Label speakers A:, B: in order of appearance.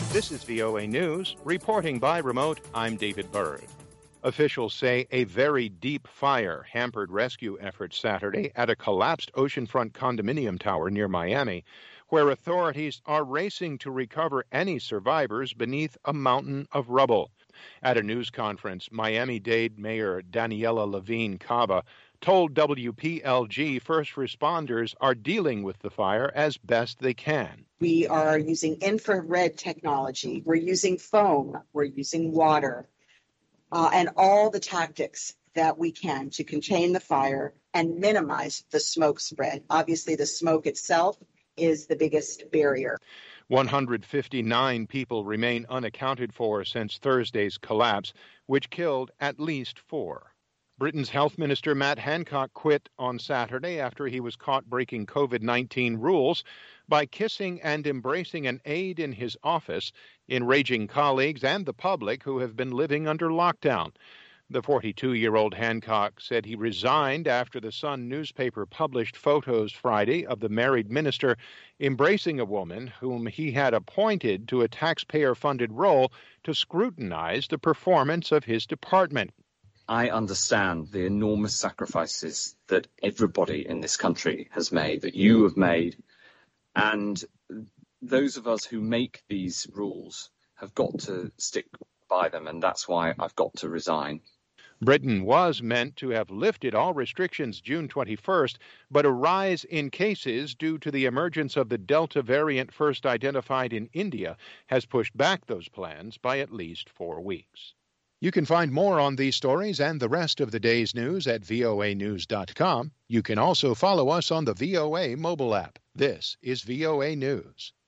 A: This is VOA News. Reporting by remote, I'm David Burd. Officials say a very deep fire hampered rescue efforts Saturday at a collapsed oceanfront condominium tower near Miami, where authorities are racing to recover any survivors beneath a mountain of rubble. At a news conference, Miami-Dade Mayor Daniela Levine Cava told WPLG first responders are dealing with the fire as best they can.
B: We are using infrared technology. We're using foam. We're using water. And all the tactics that we can to contain the fire and minimize the smoke spread. Obviously, the smoke itself is the biggest barrier.
A: 159 people remain unaccounted for since Thursday's collapse, which killed at least 4. Britain's Health Minister Matt Hancock quit on Saturday after he was caught breaking COVID-19 rules by kissing and embracing an aide in his office, enraging colleagues and the public who have been living under lockdown. The 42-year-old Hancock said he resigned after the Sun newspaper published photos Friday of the married minister embracing a woman whom he had appointed to a taxpayer-funded role to scrutinize the performance of his department.
C: I understand the enormous sacrifices that everybody in this country has made, that you have made, and those of us who make these rules have got to stick by them, and that's why I've got to resign.
A: Britain was meant to have lifted all restrictions June 21st, but a rise in cases due to the emergence of the Delta variant first identified in India has pushed back those plans by at least 4 weeks. You can find more on these stories and the rest of the day's news at voanews.com. You can also follow us on the VOA mobile app. This is VOA News.